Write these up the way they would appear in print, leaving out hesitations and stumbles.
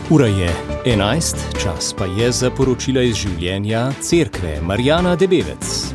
Ura je 11, čas pa je za poročila iz življenja cerkve. Marjana Debevec.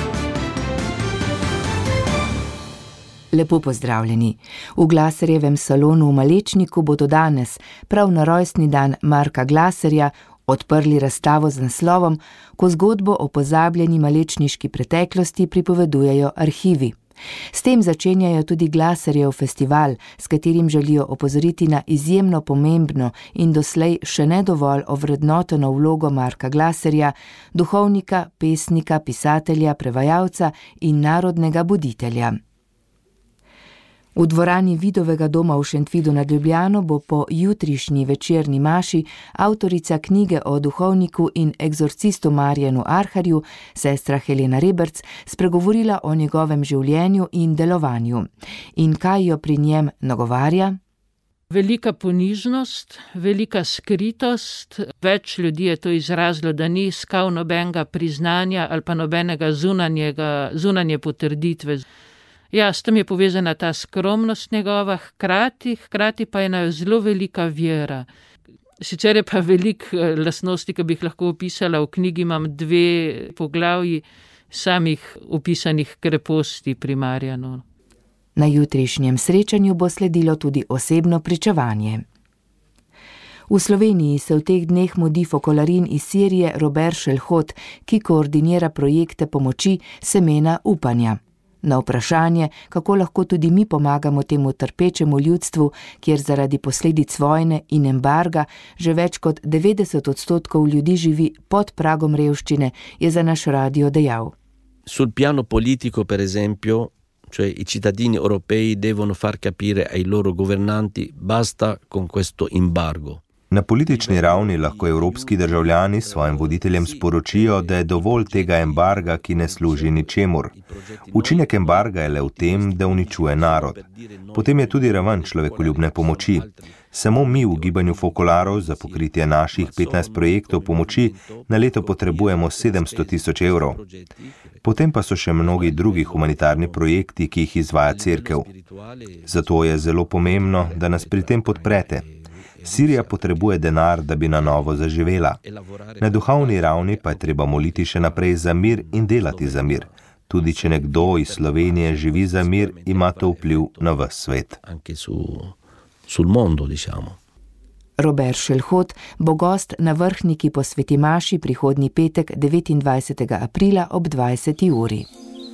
Lepo pozdravljeni. V Glaserjevem salonu v Malečniku bodo danes, prav na rojstni dan Marka Glaserja, odprli razstavo z naslovom Ko zgodbo o pozabljeni malečniški preteklosti pripovedujejo arhivi. S tem začenjajo tudi Glaserjev festival, s katerim želijo opozoriti na izjemno pomembno in doslej še ne dovolj ovrednoteno vlogo Marka Glaserja, duhovnika, pesnika, pisatelja, prevajalca in narodnega buditelja. V dvorani Vidovega doma v Šentvidu nad Ljubljano bo po jutrišnji večerni maši avtorica knjige o duhovniku in egzorcistu Marjanu Arharju, sestra Helena Reberc, spregovorila o njegovem življenju in delovanju. In kaj jo pri njem nagovarja? Velika ponižnost, velika skritost. Več ljudi je to izrazilo, da ni iskal nobenega priznanja ali pa nobenega zunanje potrditve. Ja, s tem je povezana ta skromnost njegova, hkrati pa je ena zelo velika vera. Sicer je pa veliko lastnosti, ki bi jih lahko opisala, v knjigi imam 2 poglavji samih opisanih kreposti pri Marjanu. Na jutrišnjem srečanju bo sledilo tudi osebno pričevanje. V Sloveniji se v teh dneh mudi fokolarin iz Sirije Robert Šelhot, ki koordinira projekte pomoči Semena upanja. Na vprašanje, kako lahko tudi mi pomagamo temu trpečemu ljudstvu, kjer zaradi posledic vojne in embarga že več kot 90% ljudi živi pod pragom revščine, je za naš radio dejal. Sul piano politico, per esempio, cioè i cittadini europei devono far capire ai loro governanti basta con questo embargo. Na politični ravni lahko evropski državljani svojim voditeljem sporočijo, da je dovolj tega embarga, ki ne služi ničemur. Učinek embarga je le v tem, da uničuje narod. Potem je tudi raven človekoljubne pomoči. Samo mi v gibanju fokolarov za pokritje naših 15 projektov pomoči na leto potrebujemo 700.000 evrov. Potem pa so še mnogi drugi humanitarni projekti, ki jih izvaja cerkev. Zato je zelo pomembno, da nas pri tem podprete. Sirija potrebuje denar, da bi na novo zaživela. Na duhovni ravni pa je treba moliti še naprej za mir in delati za mir. Tudi če nekdo iz Slovenije živi za mir, ima to vpliv na ves svet. Robert Šelhot bo gost na vrhniki po Sveti maši prihodnji petek 29. aprila ob 20. uri.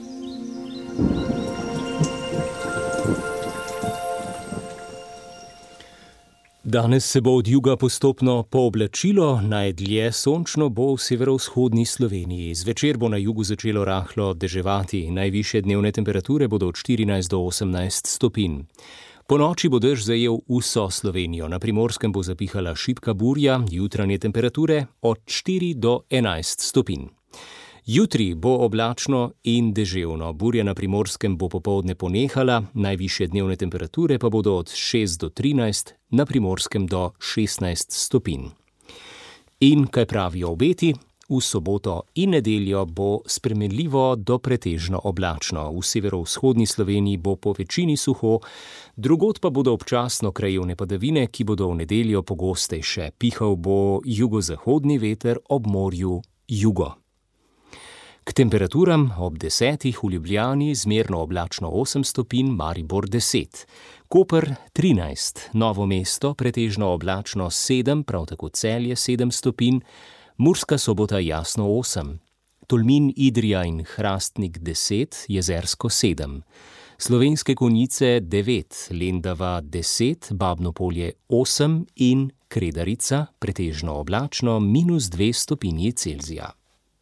Danes se bo od juga postopno pooblačilo, najdlje sončno bo v severovzhodni Sloveniji. Zvečer bo na jugu začelo rahlo deževati, najvišje dnevne temperature bodo od 14 do 18 stopinj. Po noči bo dež zajel vso Slovenijo, na Primorskem bo zapihala šibka burja, jutranje temperature od 4 do 11 stopinj. Jutri bo oblačno in deževno, burja na Primorskem bo popoldne ponehala, najvišje dnevne temperature pa bodo od 6 do 13, na Primorskem do 16 stopinj. In kaj pravijo obeti? V soboto in nedeljo bo spremenljivo do pretežno oblačno. V severovzhodni Sloveniji bo po večini suho, drugod pa bodo občasno krajevne padavine, ki bodo v nedeljo pogostejše. Pihal bo jugozahodni veter, ob morju jugo. K temperaturam ob 10 v Ljubljani zmerno oblačno 8 stopinj, Maribor 10. Koper 13, Novo mesto pretežno oblačno 7, prav tako Celje 7 stopinj, Murska Sobota jasno 8. Tolmin, Idrija in Hrastnik 10, Jezersko 7. Slovenske Konjice 9, Lendava 10, Babno Polje 8 in Kredarica pretežno oblačno -2 stopinji Celzija.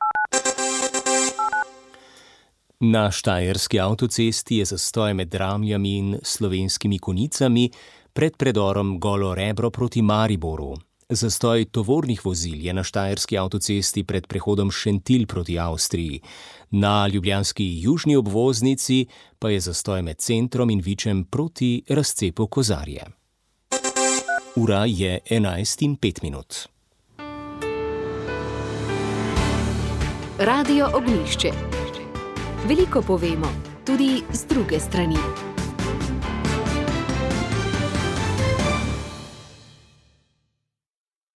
Na štajerski avtocesti je zastoj med Dramljami in Slovenskimi Konjicami pred predorom Golo Rebro proti Mariboru. Zastoj tovornih vozil je na štajerski avtocesti pred prehodom Šentilj proti Avstriji. Na ljubljanski južni obvoznici pa je zastoj med centrom in Vičem proti razcepu Kozarje. Ura je 11:05. Radio Ognjišče. Veliko povemo, tudi z druge strani.